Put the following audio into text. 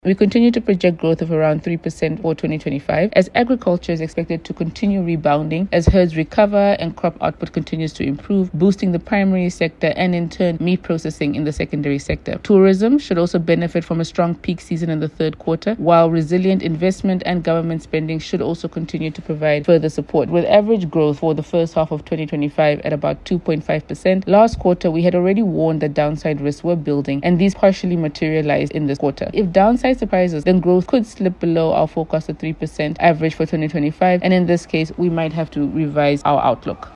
We continue to project growth of around 3% for 2025 as agriculture is expected to continue rebounding as herds recover and crop output continues to improve, boosting the primary sector and in turn meat processing in the secondary sector. Tourism should also benefit from a strong peak season in the third quarter, while resilient investment and government spending should also continue to provide further support. With average growth for the first half of 2025 at about 2.5%, last quarter we had already warned that downside risks were building and these partially materialized in this quarter. If downside surprises, then growth could slip below our forecasted 3% average for 2025, and in this case we might have to revise our outlook.